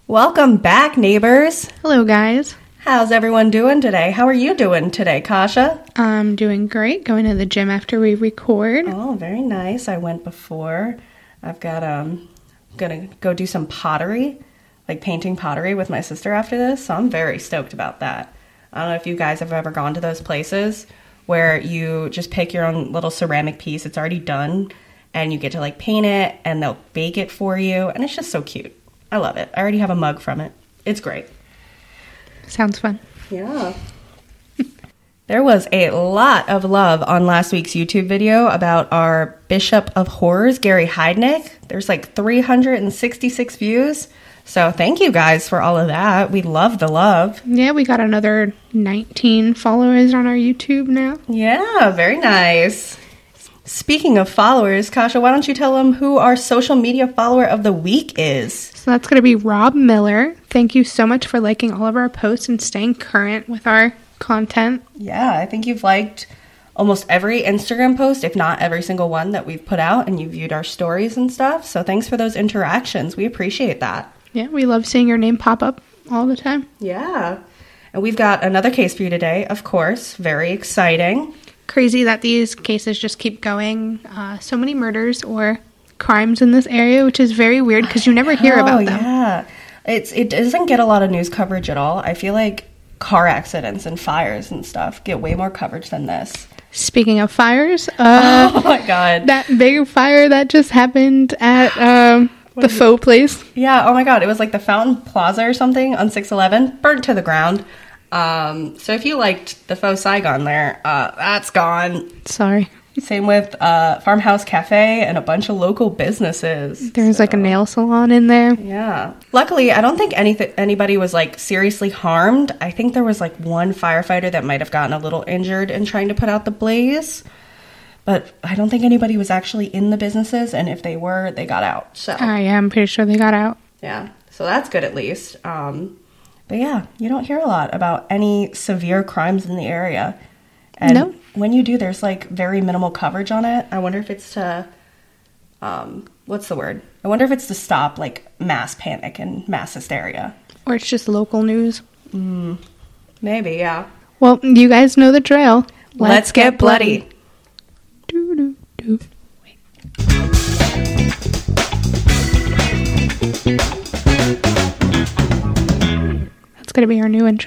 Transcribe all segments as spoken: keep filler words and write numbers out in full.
Welcome back, neighbors. Hello, guys. How's everyone doing today? How are you doing today, Kasha? I'm doing great. Going to the gym after we record. Oh, very nice. I went before. I've got, um, gonna go do some pottery, like painting pottery with my sister after this, so I'm very stoked about that. I don't know if you guys have ever gone to those places where you just pick your own little ceramic piece. It's already done, and you get to, like, paint it, and they'll bake it for you, and it's just so cute. I love it. I already have a mug from it. It's great. Sounds fun. Yeah. There was a lot of love on last week's YouTube video about our Bishop of Horrors, Gary Heidnik. There's like three hundred sixty-six views. So thank you guys for all of that. We love the love. Yeah, we got another nineteen followers on our YouTube now. Yeah, very nice. Speaking of followers, Kasha, why don't you tell them who our social media follower of the week is? So that's going to be Rob Miller. Thank you so much for liking all of our posts and staying current with our content. Yeah, I think you've liked almost every Instagram post, if not every single one that we've put out, and you viewed our stories and stuff. So thanks for those interactions. We appreciate that. Yeah, we love seeing your name pop up all the time. Yeah. And we've got another case for you today, of course. Very exciting. Crazy that these cases just keep going. Uh, so many murders or crimes in this area, which is very weird because you never hear about oh, them. Yeah. It's, it doesn't get a lot of news coverage at all. I feel like car accidents and fires and stuff get way more coverage than this. Speaking of fires, uh, oh my god, that big fire that just happened at um, the Faux Place. Yeah, oh my god, it was like the Fountain Plaza or something on six eleven, burnt to the ground. Um, so if you liked the Faux Saigon there, uh, that's gone. Sorry. Same with uh, Farmhouse Cafe and a bunch of local businesses. There's so. like a nail salon in there. Yeah. Luckily, I don't think anything anybody was like seriously harmed. I think there was like one firefighter that might have gotten a little injured in trying to put out the blaze. But I don't think anybody was actually in the businesses, and if they were, they got out. So I am pretty sure they got out. Yeah. So that's good at least. Um, but yeah, you don't hear a lot about any severe crimes in the area. And no. When you do, there's like very minimal coverage on it. I wonder if it's to, um, what's the word? I wonder if it's to stop like mass panic and mass hysteria. Or it's just local news. Mm, maybe, yeah. Well, you guys know the drill. Let's, Let's get, get bloody. bloody. Do, do, do. Wait. That's going to be our new intro.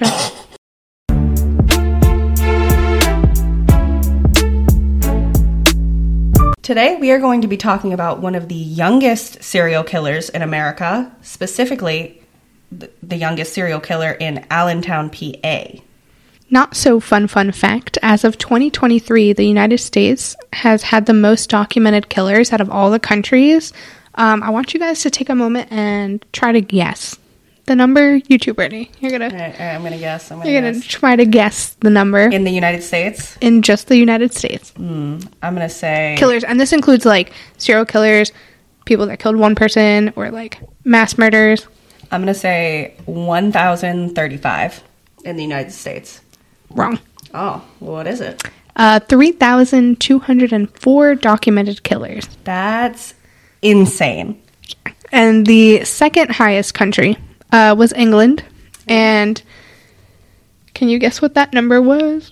Today, we are going to be talking about one of the youngest serial killers in America, specifically the, the youngest serial killer in Allentown, P A. Not so fun, fun fact. As of twenty twenty-three, the United States has had the most documented killers out of all the countries. Um, I want you guys to take a moment and try to guess the number. YouTube ready? You're gonna. All right, all right, I'm gonna guess. I'm gonna you're guess. gonna try to guess the number in the United States. In just the United States. Mm, I'm gonna say killers, and this includes like serial killers, people that killed one person, or like mass murders. I'm gonna say one thousand thirty-five in the United States. Wrong. Oh, well, what is it? Uh, three thousand two hundred four documented killers. That's insane. And the second highest country uh, was England. And can you guess what that number was?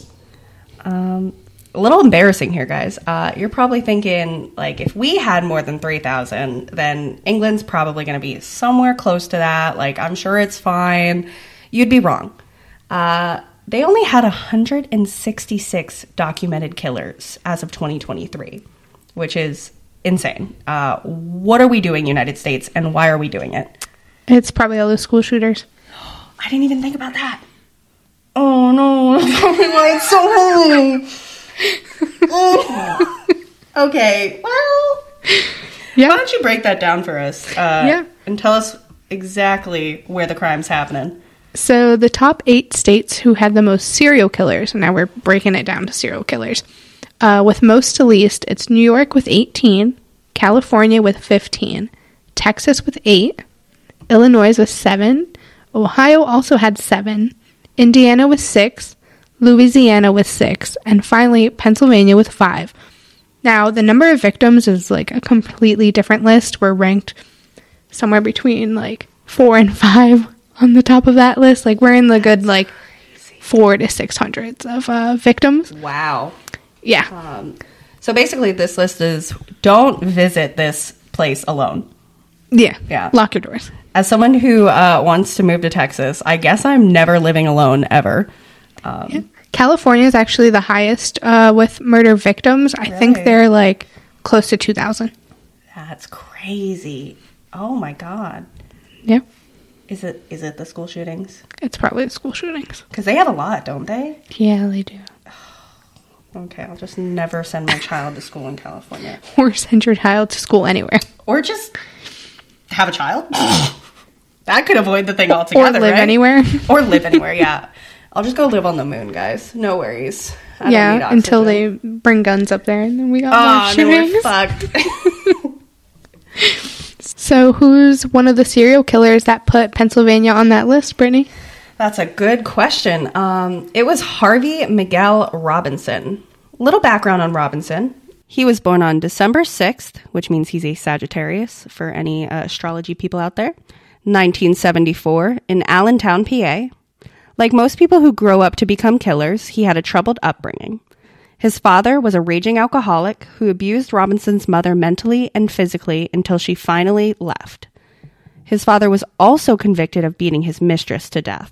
Um, a little embarrassing here, guys. Uh, you're probably thinking, like, if we had more than three thousand, then England's probably going to be somewhere close to that. Like, I'm sure it's fine. You'd be wrong. Uh... They only had one hundred sixty-six documented killers as of twenty twenty-three, which is insane. Uh, what are we doing, United States, and why are we doing it? It's probably all those school shooters. I didn't even think about that. Oh, no. That's probably why it's so high. Oh. Okay, well, yeah. Why don't you break that down for us? Uh, yeah. And tell us exactly where the crime's happening. So the top eight states who had the most serial killers, and now we're breaking it down to serial killers, uh, with most to least, it's New York with eighteen, California with fifteen, Texas with eight, Illinois with seven, Ohio also had seven, Indiana with six, Louisiana with six, and finally Pennsylvania with five. Now, the number of victims is like a completely different list. We're ranked somewhere between like four and five on the top of that list. Like, we're in the good, like, four to six hundreds of uh, victims. Wow. Yeah. Um, so basically, this list is don't visit this place alone. Yeah. Yeah. Lock your doors. As someone who uh, wants to move to Texas, I guess I'm never living alone ever. Um, yeah. California is actually the highest uh, with murder victims. I really? think they're like close to two thousand. That's crazy. Oh my God. Yeah. Is it is it the school shootings? It's probably the school shootings. Because they have a lot, don't they? Yeah, they do. Okay, I'll just never send my child to school in California. Or send your child to school anywhere. Or just have a child. That could avoid the thing altogether, Or live right? anywhere. Or live anywhere, yeah. I'll just go live on the moon, guys. No worries. I yeah, don't need until oxygen. they bring guns up there, and then we got Oh, more no, shootings. we're fucked. So who's one of the serial killers that put Pennsylvania on that list, Brittany? That's a good question. Um, it was Harvey Miguel Robinson. Little background on Robinson. He was born on December sixth, which means he's a Sagittarius for any uh, astrology people out there, nineteen seventy-four, in Allentown, P A. Like most people who grow up to become killers, he had a troubled upbringing. His father was a raging alcoholic who abused Robinson's mother mentally and physically until she finally left. His father was also convicted of beating his mistress to death.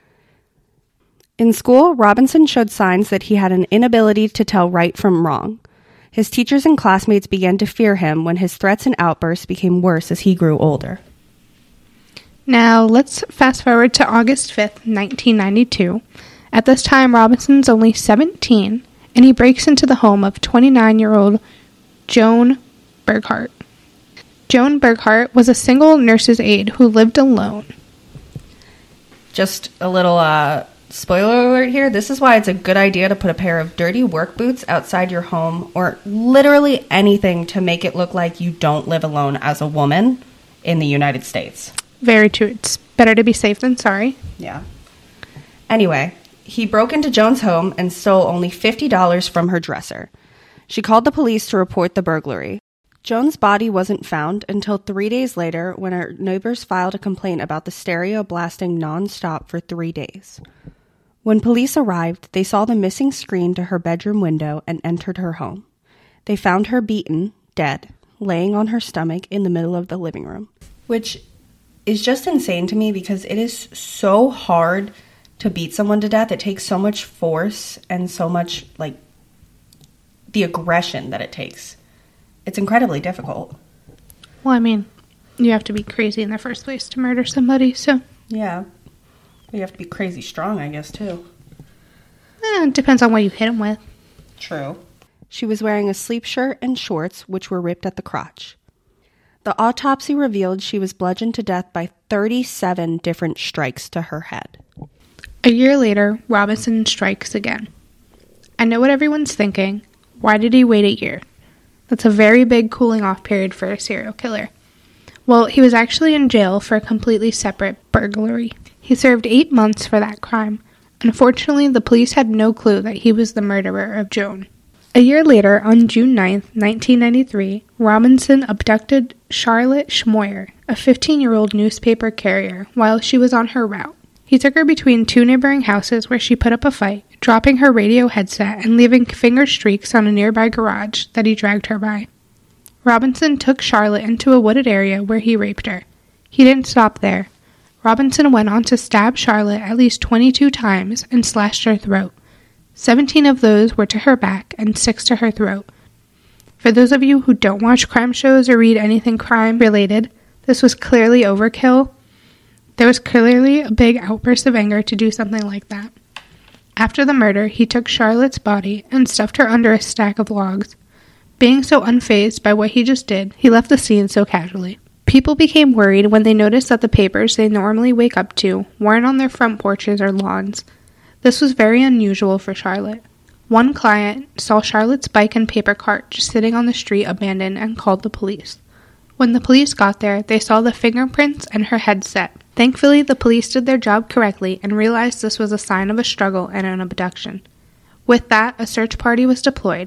In school, Robinson showed signs that he had an inability to tell right from wrong. His teachers and classmates began to fear him when his threats and outbursts became worse as he grew older. Now, let's fast forward to August fifth, nineteen ninety-two. At this time, Robinson's only seventeen, and he breaks into the home of twenty-nine-year-old Joan Burkhart. Joan Burkhart was a single nurse's aide who lived alone. Just a little uh, spoiler alert here. This is why it's a good idea to put a pair of dirty work boots outside your home, or literally anything to make it look like you don't live alone as a woman in the United States. Very true. It's better to be safe than sorry. Yeah. Anyway, he broke into Joan's home and stole only fifty dollars from her dresser. She called the police to report the burglary. Joan's body wasn't found until three days later when her neighbors filed a complaint about the stereo blasting nonstop for three days. When police arrived, they saw the missing screen to her bedroom window and entered her home. They found her beaten, dead, laying on her stomach in the middle of the living room, which is just insane to me because it is so hard to beat someone to death. It takes so much force and so much, like, the aggression that it takes. It's incredibly difficult. Well, I mean, you have to be crazy in the first place to murder somebody, so... Yeah. You have to be crazy strong, I guess, too. Eh, it depends on what you hit them with. True. She was wearing a sleep shirt and shorts, which were ripped at the crotch. The autopsy revealed she was bludgeoned to death by thirty-seven different strikes to her head. A year later, Robinson strikes again. I know what everyone's thinking. Why did he wait a year? That's a very big cooling off period for a serial killer. Well, he was actually in jail for a completely separate burglary. He served eight months for that crime. Unfortunately, the police had no clue that he was the murderer of Joan. A year later, on June ninth, nineteen ninety-three, Robinson abducted Charlotte Schmoyer, a fifteen-year-old newspaper carrier, while she was on her route. He took her between two neighboring houses where she put up a fight, dropping her radio headset and leaving finger streaks on a nearby garage that he dragged her by. Robinson took Charlotte into a wooded area where he raped her. He didn't stop there. Robinson went on to stab Charlotte at least twenty-two times and slashed her throat. Seventeen of those were to her back and six to her throat. For those of you who don't watch crime shows or read anything crime-related, this was clearly overkill. There was clearly a big outburst of anger to do something like that. After the murder, he took Charlotte's body and stuffed her under a stack of logs. Being so unfazed by what he just did, he left the scene so casually. People became worried when they noticed that the papers they normally wake up to weren't on their front porches or lawns. This was very unusual for Charlotte. One client saw Charlotte's bike and paper cart just sitting on the street abandoned and called the police. When the police got there, they saw the fingerprints and her headset. Thankfully, the police did their job correctly and realized this was a sign of a struggle and an abduction. With that, a search party was deployed.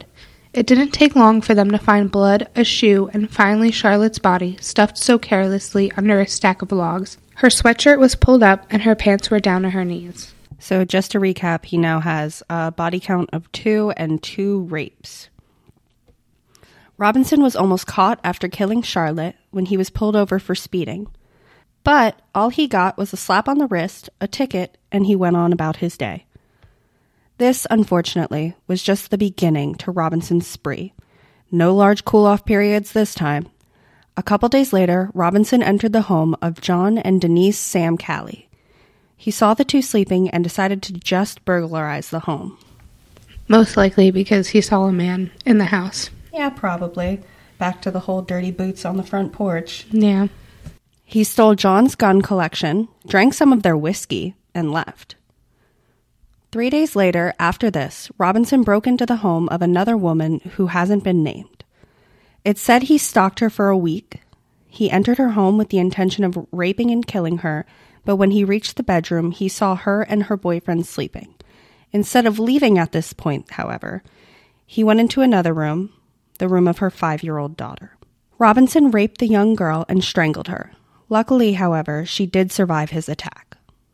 It didn't take long for them to find blood, a shoe, and finally Charlotte's body, stuffed so carelessly under a stack of logs. Her sweatshirt was pulled up and her pants were down to her knees. So just to recap, he now has a body count of two and two rapes. Robinson was almost caught after killing Charlotte when he was pulled over for speeding. But all he got was a slap on the wrist, a ticket, and he went on about his day. This, unfortunately, was just the beginning to Robinson's spree. No large cool-off periods this time. A couple days later, Robinson entered the home of John and Denise Sam Calley. He saw the two sleeping and decided to just burglarize the home. Most likely because he saw a man in the house. Yeah, probably. Back to the whole dirty boots on the front porch. Yeah. He stole John's gun collection, drank some of their whiskey, and left. Three days later, after this, Robinson broke into the home of another woman who hasn't been named. It's said he stalked her for a week. He entered her home with the intention of raping and killing her, but when he reached the bedroom, he saw her and her boyfriend sleeping. Instead of leaving at this point, however, he went into another room, the room of her five-year-old daughter. Robinson raped the young girl and strangled her. Luckily, however, she did survive his attack.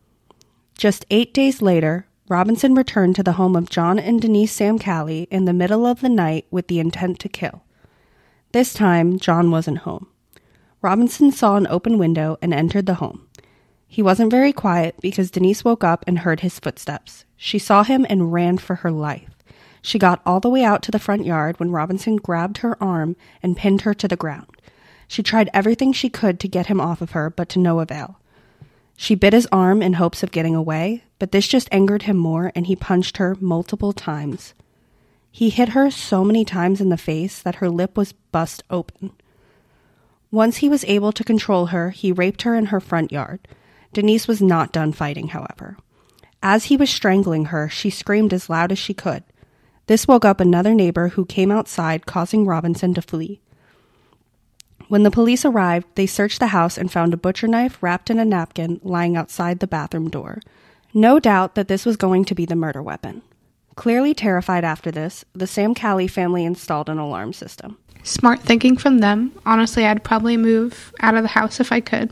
Just eight days later, Robinson returned to the home of John and Denise Sam Calley in the middle of the night with the intent to kill. This time, John wasn't home. Robinson saw an open window and entered the home. He wasn't very quiet because Denise woke up and heard his footsteps. She saw him and ran for her life. She got all the way out to the front yard when Robinson grabbed her arm and pinned her to the ground. She tried everything she could to get him off of her, but to no avail. She bit his arm in hopes of getting away, but this just angered him more and he punched her multiple times. He hit her so many times in the face that her lip was bust open. Once he was able to control her, he raped her in her front yard. Denise was not done fighting, however. As he was strangling her, she screamed as loud as she could. This woke up another neighbor who came outside, causing Robinson to flee. When the police arrived, they searched the house and found a butcher knife wrapped in a napkin lying outside the bathroom door. No doubt that this was going to be the murder weapon. Clearly terrified after this, the Sam Calley family installed an alarm system. Smart thinking from them. Honestly, I'd probably move out of the house if I could.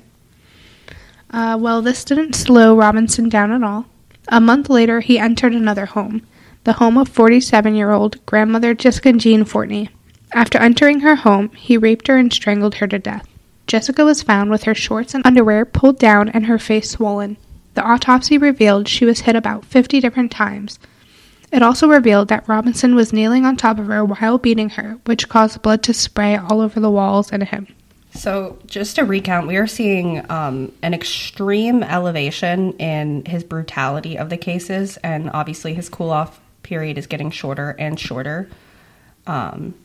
Uh, well, this didn't slow Robinson down at all. A month later, he entered another home, the home of forty-seven-year-old grandmother Jessica Jean Fortney. After entering her home, he raped her and strangled her to death. Jessica was found with her shorts and underwear pulled down and her face swollen. The autopsy revealed she was hit about fifty different times. It also revealed that Robinson was kneeling on top of her while beating her, which caused blood to spray all over the walls and him. So, just to recount, we are seeing um, an extreme elevation in his brutality of the cases, and obviously his cool-off period is getting shorter and shorter. Um...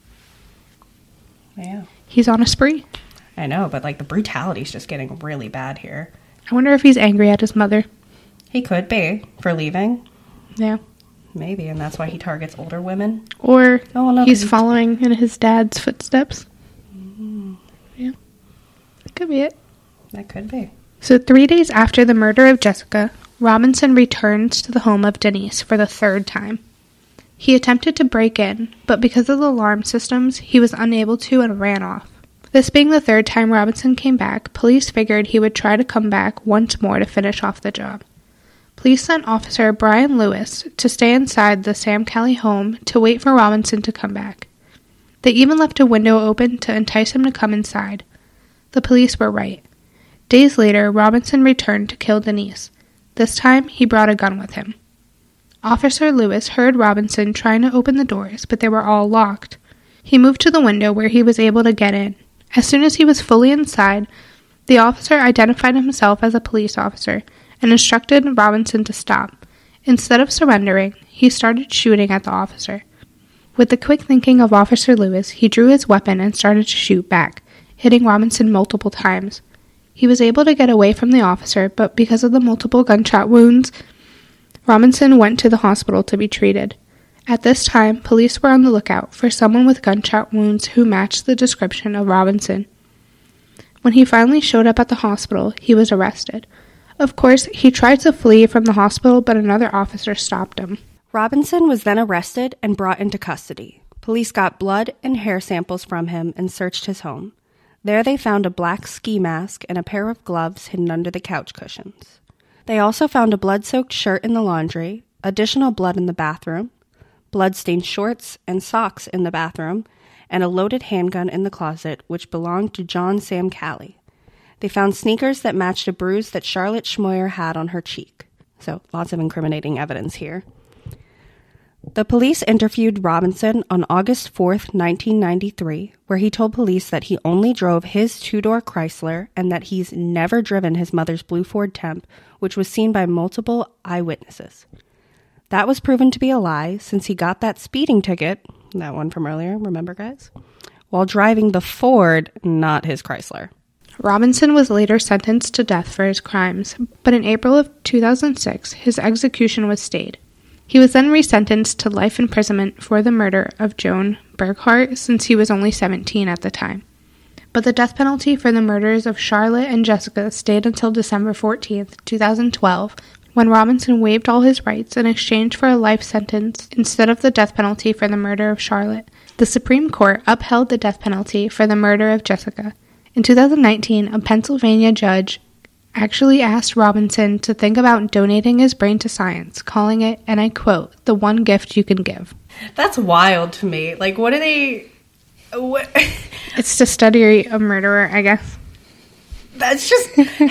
Yeah. He's on a spree. I know, but like the brutality is just getting really bad here. I wonder if he's angry at his mother. He could be for leaving. Yeah. Maybe, and that's why he targets older women. Or oh, no, he's following in his dad's footsteps. Mm-hmm. Yeah. That could be it. That could be. So three days after the murder of Jessica, Robinson returns to the home of Denise for the third time. He attempted to break in, but because of the alarm systems, he was unable to and ran off. This being the third time Robinson came back, police figured he would try to come back once more to finish off the job. Police sent Officer Brian Lewis to stay inside the Sam Calley home to wait for Robinson to come back. They even left a window open to entice him to come inside. The police were right. Days later, Robinson returned to kill Denise. This time, he brought a gun with him. Officer Lewis heard Robinson trying to open the doors, but they were all locked. He moved to the window where he was able to get in. As soon as he was fully inside, the officer identified himself as a police officer and instructed Robinson to stop. Instead of surrendering, he started shooting at the officer. With the quick thinking of Officer Lewis, he drew his weapon and started to shoot back, hitting Robinson multiple times. He was able to get away from the officer, but because of the multiple gunshot wounds, Robinson went to the hospital to be treated. At this time, police were on the lookout for someone with gunshot wounds who matched the description of Robinson. When he finally showed up at the hospital, he was arrested. Of course, he tried to flee from the hospital, but another officer stopped him. Robinson was then arrested and brought into custody. Police got blood and hair samples from him and searched his home. There they found a black ski mask and a pair of gloves hidden under the couch cushions. They also found a blood-soaked shirt in the laundry, additional blood in the bathroom, blood-stained shorts and socks in the bathroom, and a loaded handgun in the closet, which belonged to John Sam Calley. They found sneakers that matched a bruise that Charlotte Schmoyer had on her cheek. So, lots of incriminating evidence here. The police interviewed Robinson on August fourth, nineteen ninety-three, where he told police that he only drove his two-door Chrysler and that he's never driven his mother's blue Ford Temp, which was seen by multiple eyewitnesses. That was proven to be a lie since he got that speeding ticket, that one from earlier, remember guys, while driving the Ford, not his Chrysler. Robinson was later sentenced to death for his crimes, but in April of two thousand six, his execution was stayed. He was then resentenced to life imprisonment for the murder of Joan Burkhart since he was only seventeen at the time. But the death penalty for the murders of Charlotte and Jessica stayed until December fourteenth, two thousand twelve, when Robinson waived all his rights in exchange for a life sentence instead of the death penalty for the murder of Charlotte. The Supreme Court upheld the death penalty for the murder of Jessica. In two thousand nineteen, a Pennsylvania judge actually asked Robinson to think about donating his brain to science, calling it, and I quote, the one gift you can give. That's wild to me. Like, what do they... What? It's to study a murderer, I guess. That's just,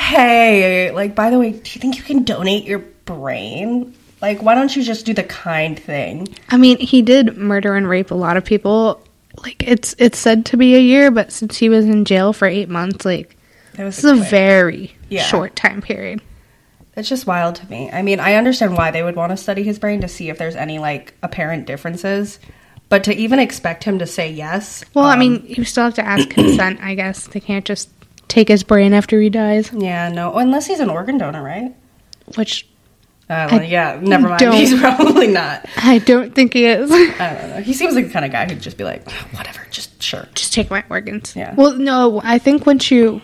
hey, like, by the way, do you think you can donate your brain? Like, why don't you just do the kind thing? I mean, he did murder and rape a lot of people. Like, it's it's said to be a year, but since he was in jail for eight months, like, That was this is a very yeah. short time period. It's just wild to me. I mean, I understand why they would want to study his brain to see if there's any, like, apparent differences. But to even expect him to say yes... Well, um, I mean, you still have to ask consent, I guess. They can't just take his brain after he dies. Yeah, no. Unless he's an organ donor, right? Which... Uh, well, yeah, never mind. don't- He's probably not. I don't think he is. I don't know. He seems like the kind of guy who'd just be like, whatever, just sure. Just take my organs. Yeah. Well, no, I think once you...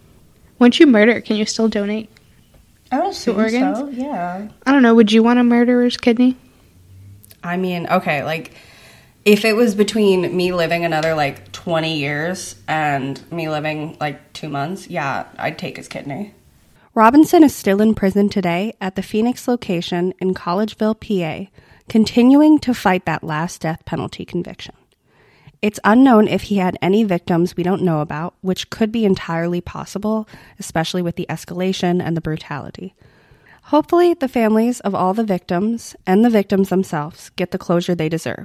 Once you murder, can you still donate? I would assume organs? so, yeah. I don't know. Would you want a murderer's kidney? I mean, okay, like, if it was between me living another, like, twenty years and me living, like, two months, yeah, I'd take his kidney. Robinson is still in prison today at the Phoenix location in Collegeville, P A, continuing to fight that last death penalty conviction. It's unknown if he had any victims we don't know about, which could be entirely possible, especially with the escalation and the brutality. Hopefully, the families of all the victims and the victims themselves get the closure they deserve.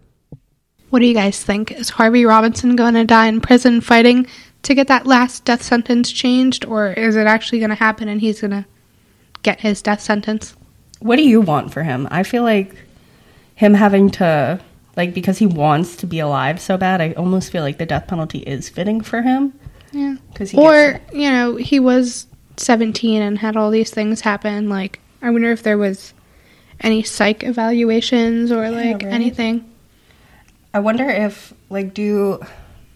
What do you guys think? Is Harvey Robinson going to die in prison fighting to get that last death sentence changed, or is it actually going to happen and he's going to get his death sentence? What do you want for him? I feel like him having to... Like, because he wants to be alive so bad, I almost feel like the death penalty is fitting for him. Yeah. Cause he or, gets you know, he was seventeen and had all these things happen. Like, I wonder if there was any psych evaluations or, like, yeah, right? anything. I wonder if, like, do...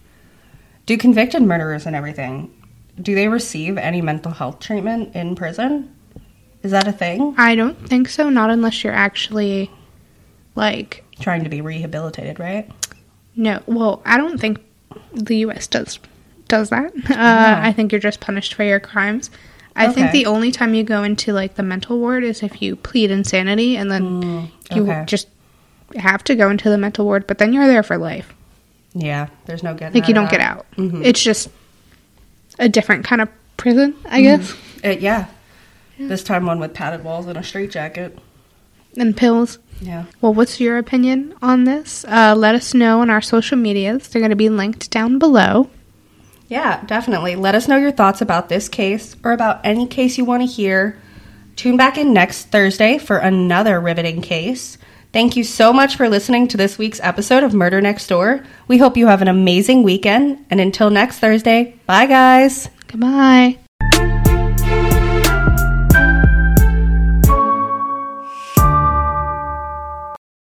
Do convicted murderers and everything, do they receive any mental health treatment in prison? Is that a thing? I don't think so. Not unless you're actually, like... Trying to be rehabilitated, right? No, well, I don't think the U S does does that. Uh, No. I think you're just punished for your crimes. I think Okay. the only time you go into, like, the mental ward is if you plead insanity, and then Mm, you okay. just have to go into the mental ward, but then you're there for life. Yeah, there's no getting Like, you out don't of get that. out. Mhm. It's just a different kind of prison, I guess, Uh, yeah. This time one with padded walls and a straitjacket. and pills. Yeah. Well, what's your opinion on this? Uh, let us know on our social medias. They're going to be linked down below. Yeah, definitely. Let us know your thoughts about this case or about any case you want to hear. Tune back in next Thursday for another riveting case. Thank you so much for listening to this week's episode of Murder Next Door. We hope you have an amazing weekend. And until next Thursday, bye guys. Goodbye.